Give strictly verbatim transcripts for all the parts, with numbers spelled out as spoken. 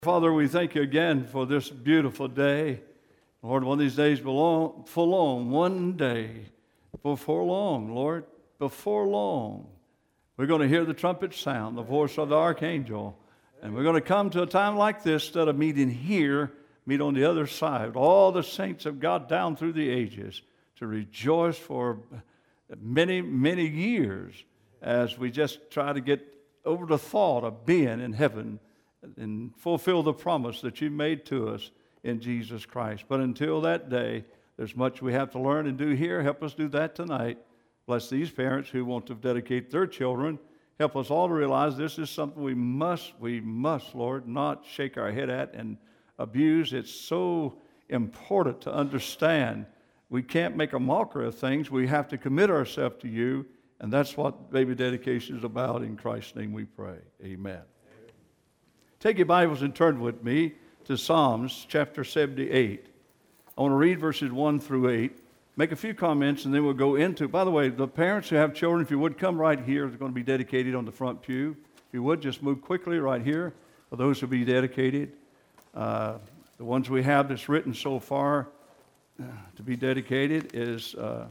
Father, we thank you again for this beautiful day. Lord, one of these days belong, full on, one day, before long, Lord, before long, we're going to hear the trumpet sound, the voice of the archangel, and we're going to come to a time like this, instead of meeting here, meet on the other side, all the saints of God down through the ages, to rejoice for many, many years as we just try to get over the thought of being in heaven and fulfill the promise that you made to us in Jesus Christ. But until that day, there's much we have to learn and do here. Help us do that tonight. Bless these parents who want to dedicate their children. Help us all to realize this is something we must, we must, Lord, not shake our head at and abuse. It's so important to understand. We can't make a mockery of things. We have to commit ourselves to you, and that's what baby dedication is about. In Christ's name we pray. Amen. Take your Bibles and turn with me to Psalms chapter seventy-eight. I want to read verses one through eight, make a few comments, and then we'll go into. By the way, the parents who have children, if you would, come right here. They're going to be dedicated on the front pew. If you would, just move quickly right here for those who will be dedicated. Uh, the ones we have that's written so far uh, to be dedicated is uh,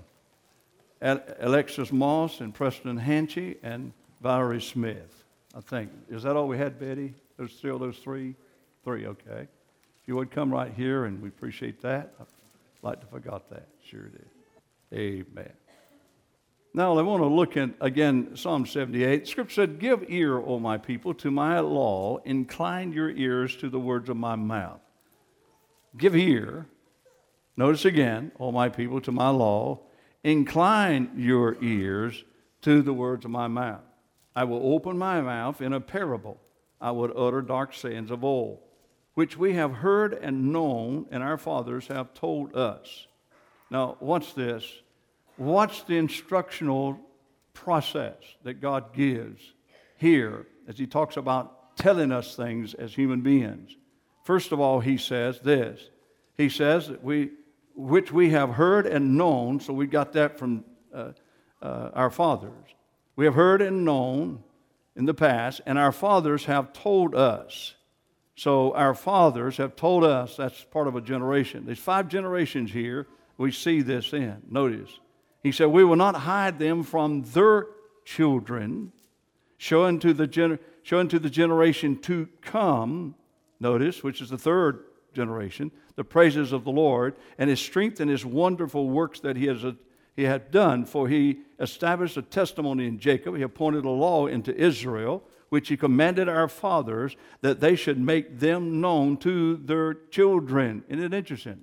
Alexis Moss and Preston Hanchy and Valerie Smith, I think. Is that all we had, Betty? There's still those three? Three, okay. If you would come right here, and we appreciate that. I'd like to forgot that. Sure did. Amen. Now, I want to look at, again, Psalm seventy-eight. Scripture said, "Give ear, O my people, to my law. Incline your ears to the words of my mouth." Give ear. Notice again, O my people, to my law. Incline your ears to the words of my mouth. I will open my mouth in a parable. I would utter dark sayings of old, which we have heard and known, and our fathers have told us. Now, watch this. Watch the instructional process that God gives here as he talks about telling us things as human beings. First of all, he says this. He says that we, which we have heard and known, so we got that from uh, uh, our fathers. We have heard and known in the past, and our fathers have told us. So our fathers have told us. That's part of a generation. There's five generations here we see this in. Notice, he said, we will not hide them from their children, showing to the, gener- showing to the generation to come, notice, which is the third generation, the praises of the Lord, and his strength and his wonderful works that he has uh, he had done, for he established a testimony in Jacob. He appointed a law into Israel, which he commanded our fathers, that they should make them known to their children. Isn't it interesting?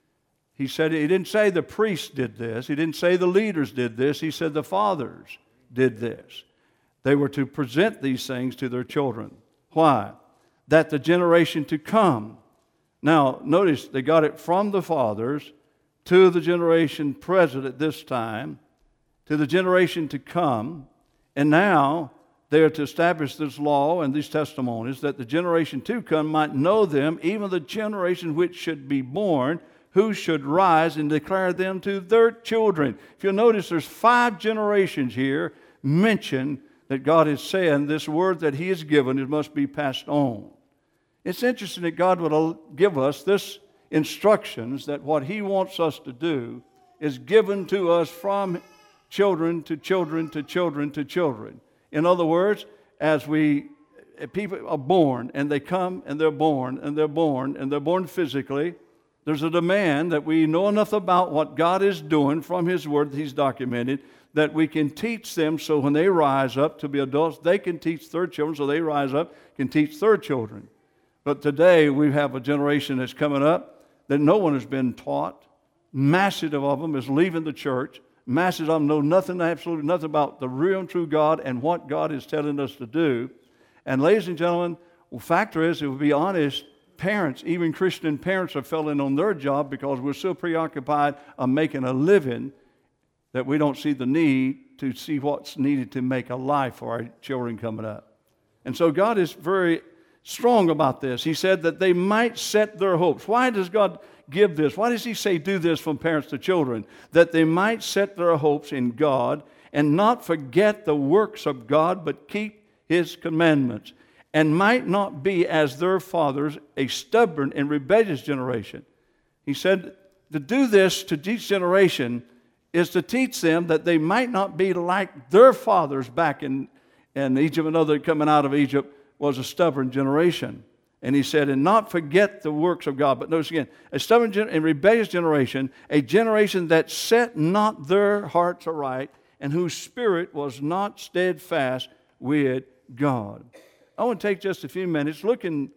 He said, he didn't say the priests did this. He didn't say the leaders did this. He said the fathers did this. They were to present these things to their children. Why? That the generation to come. Now, notice they got it from the fathers to the generation present at this time, to the generation to come, and now they are to establish this law and these testimonies that the generation to come might know them, even the generation which should be born, who should rise and declare them to their children. If you'll notice, there's five generations here mentioned that God is saying this word that he has given, it must be passed on. It's interesting that God would give us this instructions, that what he wants us to do is given to us from children to children to children to children. In other words, as we people are born and they come and they're born and they're born and they're born physically, there's a demand that we know enough about what God is doing from his word that he's documented, that we can teach them, so when they rise up to be adults, they can teach their children, so they rise up, can teach their children. But today we have a generation that's coming up that no one has been taught. Masses of them is leaving the church. Masses of them know nothing, absolutely nothing about the real and true God and what God is telling us to do. And ladies and gentlemen, the fact is, if we be honest, parents, even Christian parents, are failing on their job because we're so preoccupied on making a living that we don't see the need to see what's needed to make a life for our children coming up. And so God is very strong about this. He said that they might set their hopes. Why does God give this? Why does he say do this from parents to children? That they might set their hopes in God and not forget the works of God, but keep his commandments. and might not be as their fathers, a stubborn and rebellious generation. He said to do this to each generation is to teach them that they might not be like their fathers back in, in Egypt. Another coming out of Egypt was a stubborn generation. And he said, and not forget the works of God. But notice again, a stubborn gen- and rebellious generation, a generation that set not their hearts aright, and whose spirit was not steadfast with God. I want to take just a few minutes, look and,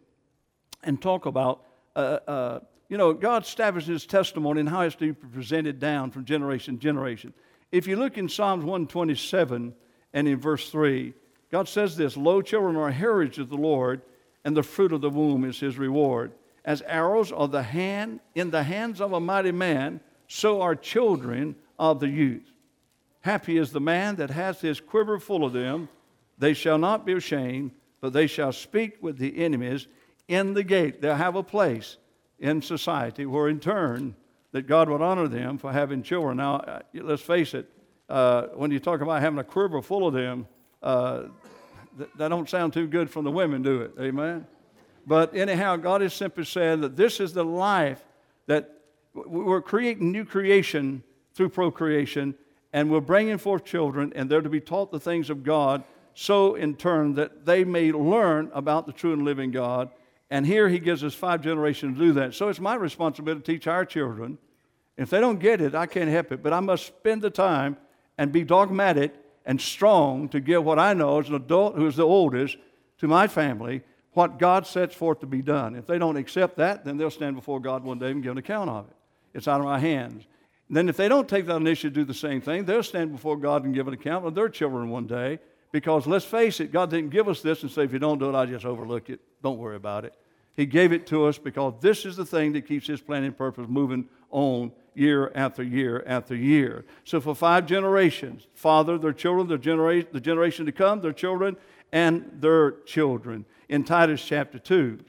and talk about, uh, uh, you know, God established His testimony and how it's to be presented down from generation to generation. If you look in Psalms one twenty-seven and in verse three, God says this, lo, children are a heritage of the Lord, and the fruit of the womb is His reward. As arrows are the hand in the hands of a mighty man, so are children of the youth. Happy is the man that has his quiver full of them. They shall not be ashamed, but they shall speak with the enemies in the gate. They'll have a place in society where in turn that God would honor them for having children. Now, let's face it, uh, when you talk about having a quiver full of them, uh, th- that don't sound too good from the women, do it? Amen? But anyhow, God has simply said that this is the life that we're creating new creation through procreation, and we're bringing forth children, and they're to be taught the things of God, so in turn that they may learn about the true and living God. And here He gives us five generations to do that. So it's my responsibility to teach our children. If they don't get it, I can't help it. But I must spend the time and be dogmatic and strong to give what I know as an adult who is the oldest to my family what God sets forth to be done. If they don't accept that, then they'll stand before God one day and give an account of it. It's out of my hands. And then if they don't take that initiative to do the same thing, they'll stand before God and give an account of their children one day. Because let's face it, God didn't give us this and say, if you don't do it, I'll just overlook it. Don't worry about it. He gave it to us because this is the thing that keeps His plan and purpose moving on year after year after year. So for five generations, father, their children, their genera- the generation to come, their children, and their children. In Titus chapter two,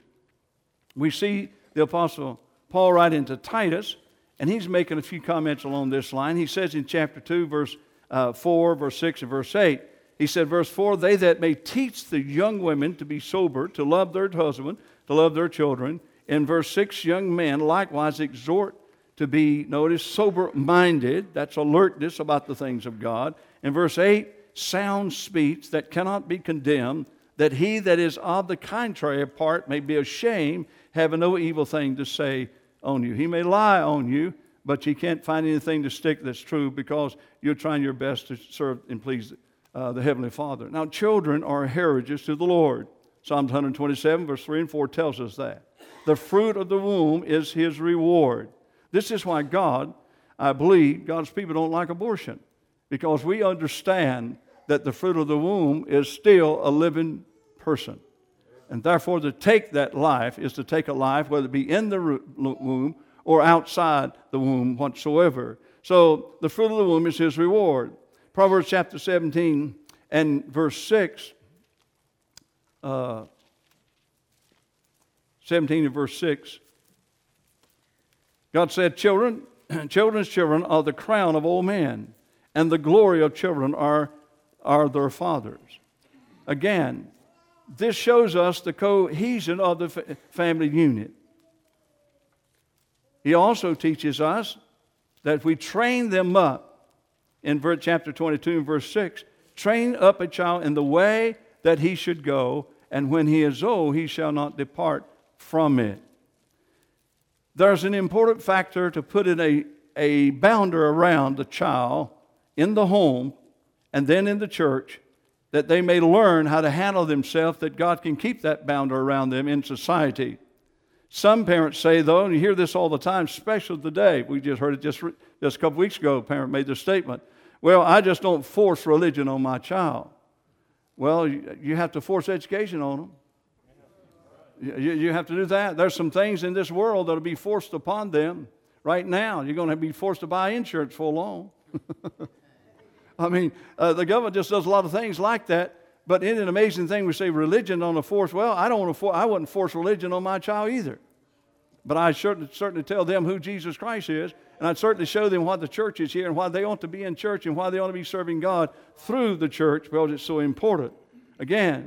we see the Apostle Paul write into Titus, and he's making a few comments along this line. He says in chapter two, verse uh, four, verse six, and verse eight, he said, verse four, they that may teach the young women to be sober, to love their husband, to love their children. In verse six, young men likewise exhort to be, notice, sober-minded. That's alertness about the things of God. In verse eight, sound speech that cannot be condemned, that he that is of the contrary part may be ashamed, having no evil thing to say on you. He may lie on you, but you can't find anything to stick that's true because you're trying your best to serve and please uh, the Heavenly Father. Now, children are heritages to the Lord. Psalms one twenty-seven, verse three and four tells us that. The fruit of the womb is His reward. This is why God, I believe, God's people don't like abortion, because we understand that the fruit of the womb is still a living person. And therefore, to take that life is to take a life, whether it be in the womb or outside the womb whatsoever. So the fruit of the womb is His reward. Proverbs chapter seventeen and verse six, uh, seventeen and verse six, God said, children, children's children are the crown of old men, and the glory of children are, are their fathers. Again, this shows us the cohesion of the family unit. He also teaches us that if we train them up, in verse chapter twenty-two and verse six, train up a child in the way that he should go, and when he is old, he shall not depart from it. There's an important factor to put in a, a bounder around the child in the home and then in the church, that they may learn how to handle themselves, that God can keep that bounder around them in society. Some parents say, though, and you hear this all the time, especially today, we just heard it just, just a couple weeks ago, a parent made this statement, well, I just don't force religion on my child. Well, you, you have to force education on them. You, you have to do that. There's some things in this world that will be forced upon them right now. You're going to be forced to buy insurance for long. I mean, uh, the government just does a lot of things like that. But isn't it an amazing thing? We say religion on a force. Well, I don't want to. For, I wouldn't force religion on my child either. But I certainly, certainly tell them who Jesus Christ is, and I'd certainly show them why the church is here and why they ought to be in church and why they ought to be serving God through the church, because it's so important. Again,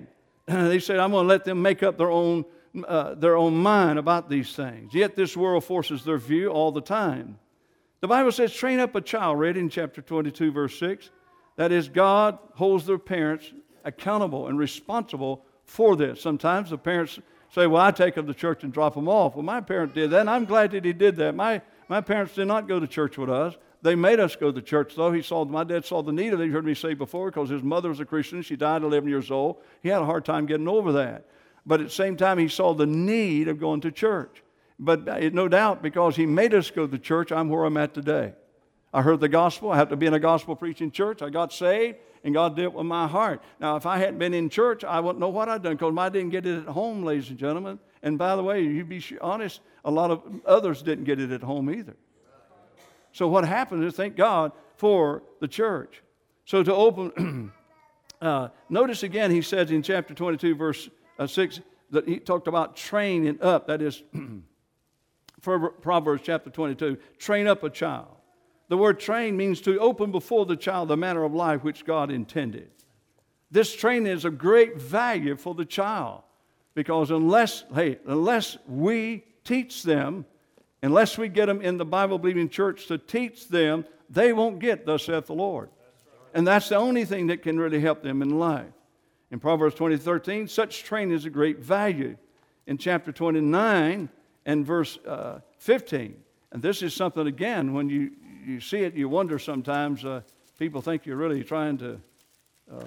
They said, I'm going to let them make up their own, uh, their own mind about these things. Yet this world forces their view all the time. The Bible says, train up a child, read in chapter twenty-two, verse six. That is, God holds their parents accountable and responsible for this. Sometimes the parents say, well, I take them to church and drop them off. Well, my parent did that, and I'm glad that he did that. My, my parents did not go to church with us. They made us go to church, though. He saw, my dad saw the need of it, you heard me say before, because his mother was a Christian. She died at eleven years old. He had a hard time getting over that. But at the same time, he saw the need of going to church. But no doubt, because he made us go to church, I'm where I'm at today. I heard the gospel. I have to be in a gospel preaching church. I got saved, and God did it with my heart. Now, if I hadn't been in church, I wouldn't know what I'd done, because I didn't get it at home, ladies and gentlemen. And by the way, you be honest, a lot of others didn't get it at home either. So what happened is, thank God for the church. So to open, uh, notice again, he says in chapter twenty-two, verse uh, six, that he talked about training up. That is, Proverbs chapter twenty-two, train up a child. The word train means to open before the child the manner of life which God intended. This training is of great value for the child, because unless, hey, unless we teach them, unless we get them in the Bible-believing church to teach them, they won't get thus saith the Lord. And that's the only thing that can really help them in life. In Proverbs twenty, thirteen, such training is of great value. In chapter twenty-nine and verse uh, fifteen, and this is something, again, when you, you see it, you wonder sometimes, uh, people think you're really trying to, uh,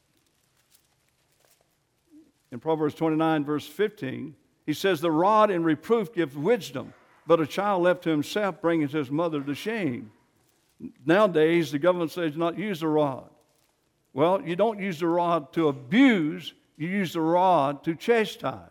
in Proverbs twenty-nine, verse fifteen, he says, the rod and reproof give wisdom, but a child left to himself bringeth his mother to shame. Nowadays, the government says not use the rod. Well, you don't use the rod to abuse, you use the rod to chastise.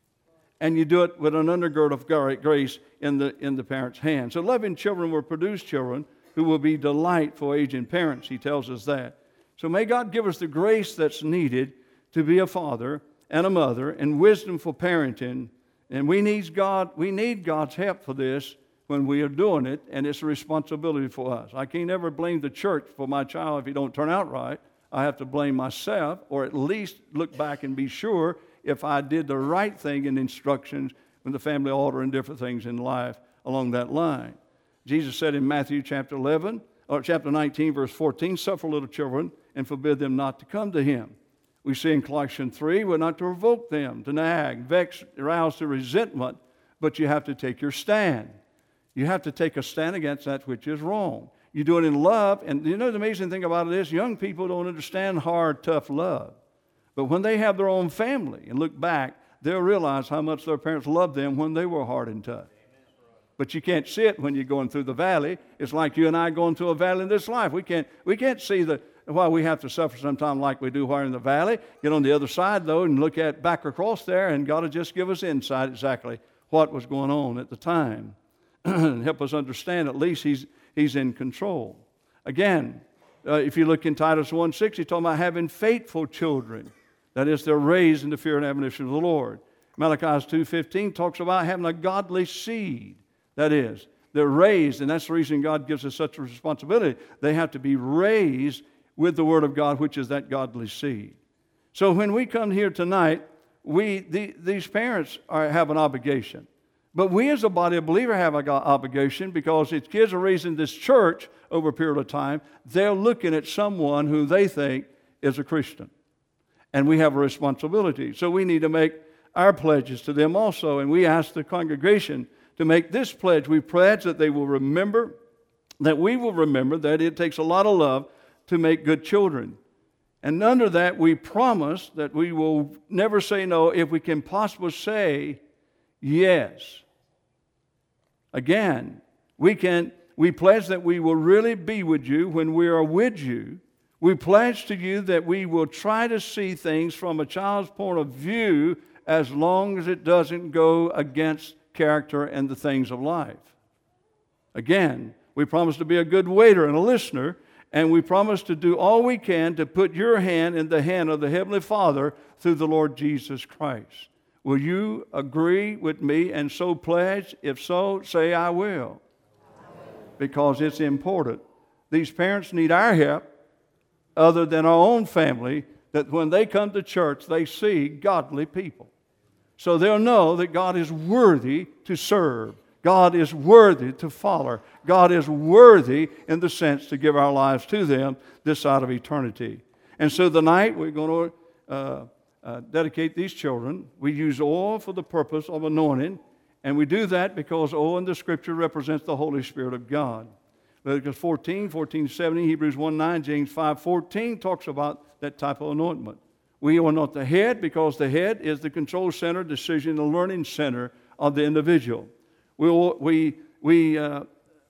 And you do it with an undergird of grace in the, in the parent's hand. So loving children will produce children who will be delight for aging parents. He tells us that. So may God give us the grace that's needed to be a father and a mother, and wisdom for parenting. And we need God, we need God's help for this when we are doing it, and it's a responsibility for us. I can't ever blame the church for my child if he don't turn out right. I have to blame myself, or at least look back and be sure if I did the right thing in instructions with the family altar and different things in life along that line. Jesus said in Matthew chapter eleven, or chapter nineteen, verse fourteen, suffer little children and forbid them not to come to him. We see in Colossians three, we're not to provoke them, to nag, vex, arouse to resentment, but you have to take your stand. You have to take a stand against that which is wrong. You do it in love, and you know the amazing thing about it is young people don't understand hard, tough love. But when they have their own family and look back, they'll realize how much their parents loved them when they were hard and tough. But you can't see it when you're going through the valley. It's like you and I going through a valley in this life. We can't, we can't see the why we have to suffer sometimes like we do while in the valley. Get on the other side, though, and look at back across there, and God will just give us insight exactly what was going on at the time. And help us understand at least he's, he's in control. Again, uh, if you look in Titus one six, he's talking about having faithful children. That is, they're raised in the fear and admonition of the Lord. Malachi two fifteen talks about having a godly seed. That is, they're raised, and that's the reason God gives us such a responsibility. They have to be raised with the Word of God, which is that godly seed. So when we come here tonight, we the, these parents are, have an obligation. But we as a body of believers have an obligation, because if kids are raised in this church over a period of time, they're looking at someone who they think is a Christian. And we have a responsibility. So we need to make our pledges to them also. And we ask the congregation to make this pledge. We pledge that they will remember, that we will remember that it takes a lot of love to make good children. And under that, we promise that we will never say no if we can possibly say yes. Again, we can we pledge that we will really be with you when we are with you. We pledge to you that we will try to see things from a child's point of view as long as it doesn't go against character and the things of life. Again, we promise to be a good waiter and a listener, and we promise to do all we can to put your hand in the hand of the Heavenly Father through the Lord Jesus Christ. Will you agree with me and so pledge? If so, say, I will. I will. Because it's important. These parents need our help, other than our own family, that when they come to church, they see godly people. So they'll know that God is worthy to serve. God is worthy to follow. God is worthy in the sense to give our lives to them this side of eternity. And so tonight we're going to uh, uh, dedicate these children. We use oil for the purpose of anointing, and we do that because oil in the Scripture represents the Holy Spirit of God. Leviticus fourteen, fourteen, seventeen, Hebrews one nine, James five fourteen talks about that type of anointment. We are not the head because the head is the control center, decision, and learning center of the individual. We we we uh,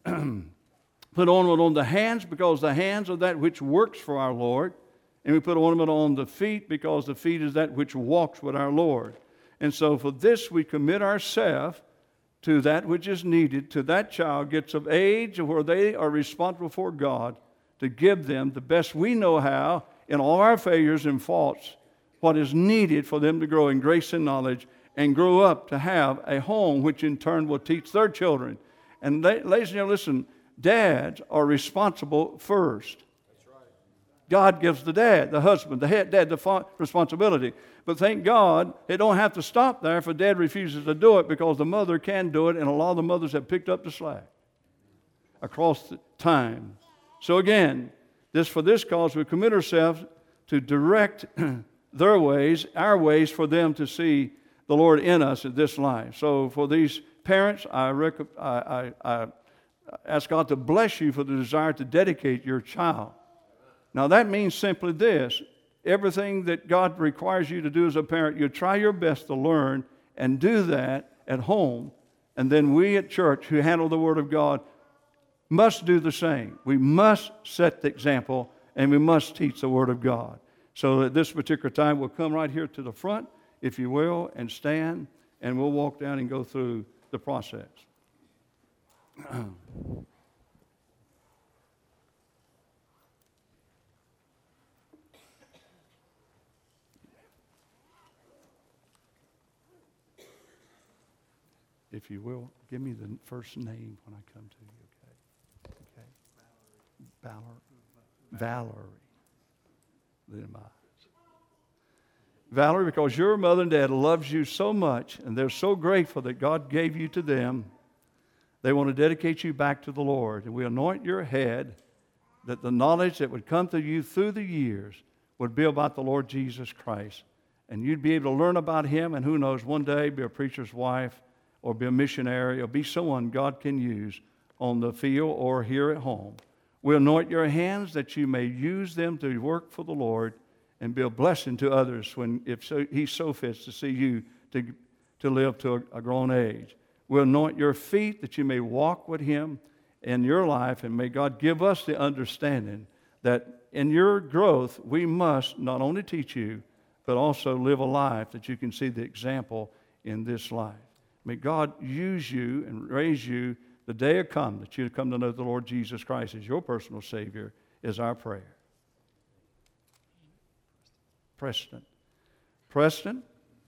put ornament on the hands because the hands are that which works for our Lord, and we put ornament on the feet because the feet is that which walks with our Lord. And so for this we commit ourselves to that which is needed, to that child gets of age where they are responsible for God to give them the best we know how in all our failures and faults, what is needed for them to grow in grace and knowledge and grow up to have a home which in turn will teach their children. And ladies and gentlemen, listen, dads are responsible first. That's right. God gives the dad, the husband, the head dad the responsibility. But thank God, it don't have to stop there if a dad refuses to do it, because the mother can do it, and a lot of the mothers have picked up the slack across the time. So again, this for this cause we commit ourselves to direct their ways, our ways, for them to see the Lord in us in this life. So for these parents, I, rec- I, I, I ask God to bless you for the desire to dedicate your child. Now that means simply this: everything that God requires you to do as a parent, you try your best to learn and do that at home. And then we at church who handle the Word of God must do the same. We must set the example, and we must teach the Word of God. So at this particular time, we'll come right here to the front, if you will, and stand, and we'll walk down and go through the process. If you will, give me the first name when I come to you, okay? Okay. Valerie. Valerie. Valerie. Valerie, because your mother and dad loves you so much, and they're so grateful that God gave you to them, they want to dedicate you back to the Lord. And we anoint your head that the knowledge that would come to you through the years would be about the Lord Jesus Christ. And you'd be able to learn about Him, and who knows, one day be a preacher's wife, or be a missionary, or be someone God can use on the field or here at home. We anoint your hands that you may use them to work for the Lord and be a blessing to others when, if so, He so fits to see you to, to live to a, a grown age. We anoint your feet that you may walk with Him in your life, and may God give us the understanding that in your growth we must not only teach you, but also live a life that you can see the example in this life. May God use you and raise you the day will come that you come to know the Lord Jesus Christ as your personal Savior, is our prayer. Preston. Preston?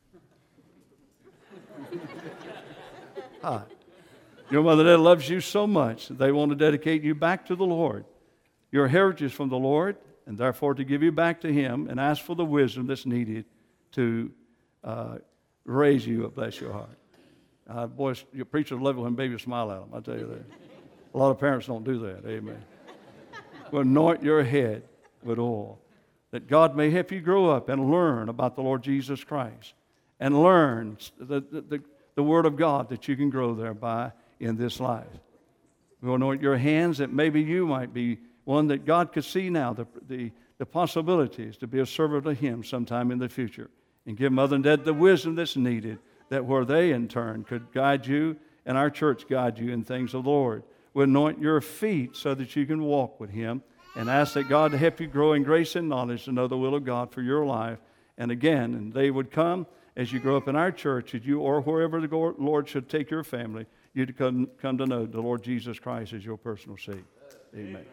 Hi. Your mother and dad loves you so much that they want to dedicate you back to the Lord. Your heritage is from the Lord, and therefore to give you back to Him and ask for the wisdom that's needed to uh, raise you up, bless your heart. Uh, boys, your preachers love it when babies smile at them, I tell you that. A lot of parents don't do that, amen. Well, anoint your head with oil, that God may help you grow up and learn about the Lord Jesus Christ, and learn the, the, the, the Word of God that you can grow thereby in this life. We'll anoint your hands that maybe you might be one that God could see now, the, the, the possibilities to be a servant of Him sometime in the future, and give mother and dad the wisdom that's needed, that where they in turn could guide you and our church guide you in things of the Lord. We anoint your feet so that you can walk with Him, and ask that God to help you grow in grace and knowledge to know the will of God for your life. And again, and they would come as you grow up in our church, as you or wherever the Lord should take your family, you to come, come to know the Lord Jesus Christ as your personal Savior. Amen. Amen.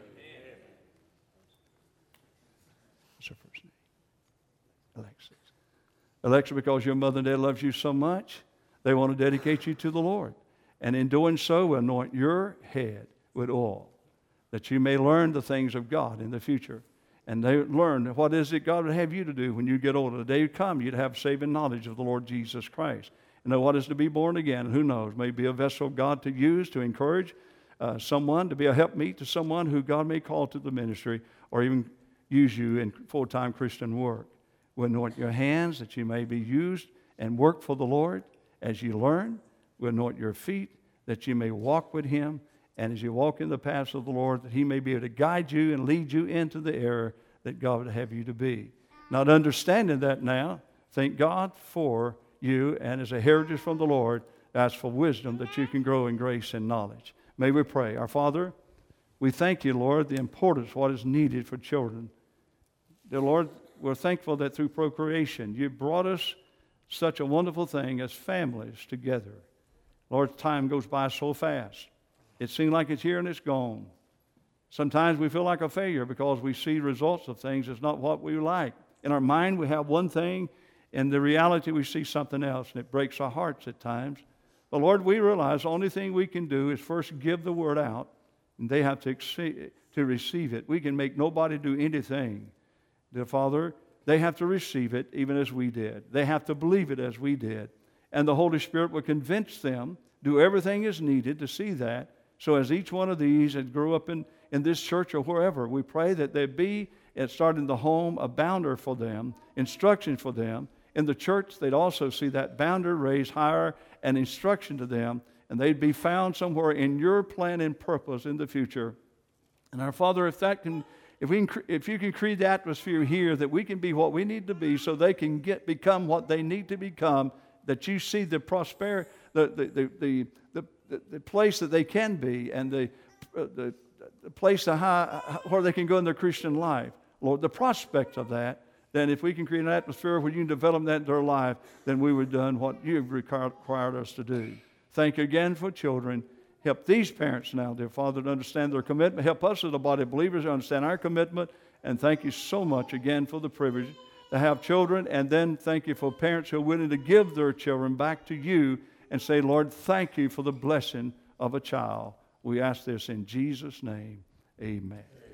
What's her first name? Alexis. Alexa, because your mother and dad loves you so much, they want to dedicate you to the Lord. And in doing so, we anoint your head with oil, that you may learn the things of God in the future. and they learn what is it God would have you to do when you get older. The day would come, you'd have saving knowledge of the Lord Jesus Christ. And know what is to be born again. And who knows, may be a vessel of God to use to encourage uh, someone, to be a helpmeet to someone who God may call to the ministry, or even use you in full-time Christian work. We anoint your hands that you may be used and work for the Lord as you learn. We anoint your feet that you may walk with Him, and as you walk in the paths of the Lord, that He may be able to guide you and lead you into the error that God would have you to be. Not understanding that now, thank God for you, and as a heritage from the Lord, ask for wisdom that you can grow in grace and knowledge. May we pray. Our Father, we thank you, Lord, the importance of what is needed for children. Dear Lord, we're thankful that through procreation, you brought us such a wonderful thing as families together. Lord, time goes by so fast. It seems like it's here and it's gone. Sometimes we feel like a failure because we see results of things that's not what we like. In our mind, we have one thing, in the reality, we see something else, and it breaks our hearts at times. But Lord, we realize the only thing we can do is first give the word out, and they have to, exceed, to receive it. We can make nobody do anything. Dear Father, they have to receive it even as we did. They have to believe it as we did. And the Holy Spirit will convince them, do everything is needed to see that. So as each one of these that grew up in, in this church or wherever, we pray that there be, at starting the home, a bounder for them, instruction for them. In the church, they'd also see that bounder raised higher and instruction to them, and they'd be found somewhere in your plan and purpose in the future. And our Father, if that can, if we can, if you can create the atmosphere here that we can be what we need to be, so they can get become what they need to become, that you see the prosperity, the the the the, the, the, the place that they can be, and the uh, the, the place to high, where they can go in their Christian life, Lord, the prospect of that. Then if we can create an atmosphere where you can develop that in their life, then we would have done what you have required us to do. Thank you again for children. Help these parents now, dear Father, to understand their commitment. Help us as a body of believers to understand our commitment. And thank you so much again for the privilege to have children. And then thank you for parents who are willing to give their children back to you and say, Lord, thank you for the blessing of a child. We ask this in Jesus' name. Amen.